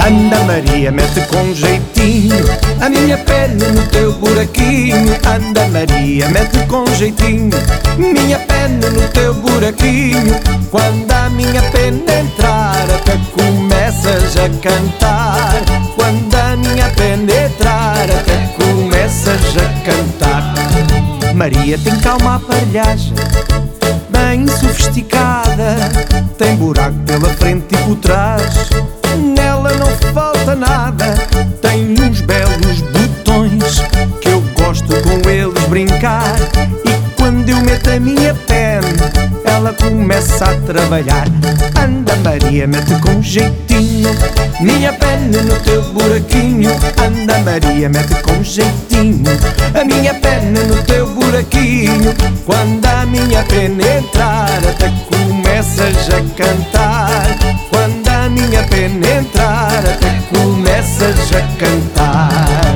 Anda Maria, mete com jeitinho a minha pena no teu buraquinho. Anda Maria, mete com jeitinho minha pena no teu buraquinho. Quando a minha pena entrar, até começas a cantar. Quando a minha pena entrar, até começas a cantar. Maria tem calma aparelhagem, bem sofisticada, tem buraco pela frente e por trás, nela não falta nada. Tem uns belos botões que eu gosto com eles brincar. E quando eu meto a minha pena, ela começa a trabalhar. Anda Maria, mete com jeitinho minha pena no teu buraquinho. Anda Maria, mete com jeitinho a minha pena no teu buraquinho. Quando a minha pena entrar, até começas a cantar. Quando a minha pena entrar, até começas a cantar.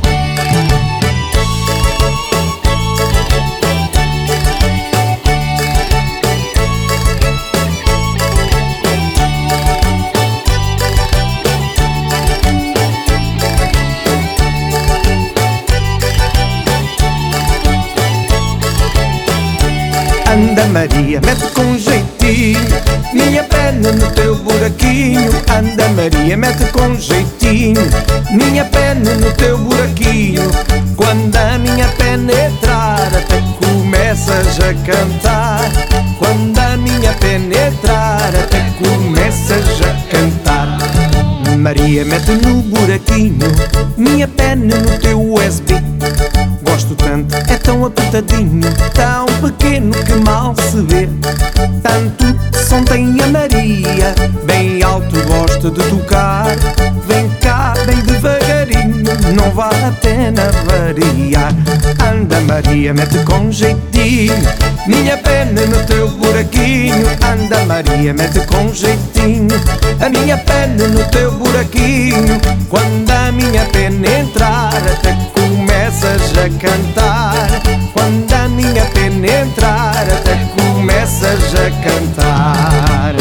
Anda Maria, mete com jeitinho minha pena no teu buraquinho. Anda Maria, mete com jeitinho minha pena no teu buraquinho. Quando a minha pena entrar, até começas a cantar. Quando a minha pena entrar, até começas a cantar. Maria, mete no buraquinho minha pena no teu USB. Gosto tanto, é tão apertadinho, tão pequeno que mal se vê. Tanto som tem a Maria, bem alto gosta de tocar. Vem cá bem devagarinho, não vale a pena variar. Anda Maria, mete com jeitinho minha pena no teu buraquinho. Anda Maria, mete com jeitinho a minha pena no teu buraquinho. Quando a minha pena entrar, até começas a cantar. Quando a minha pena entrar, até começas a cantar.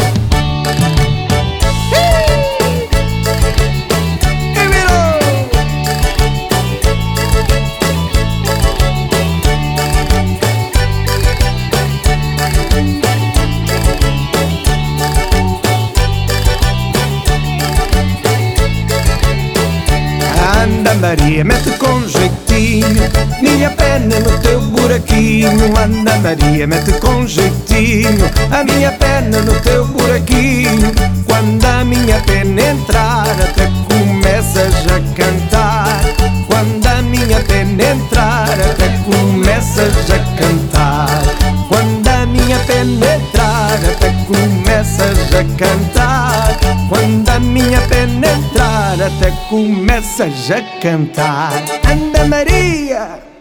Anda Maria, mete com jeitinho minha pena no teu buraquinho. Anda Maria, mete com jeitinho a minha pena no teu buraquinho. Quando a minha pena entrar, até começas a cantar. Quando a minha pena entrar, até começas a cantar. Quando a minha pena entrar, até começas a cantar. Quando a minha pena entrar, até começas a cantar. Anda Maria!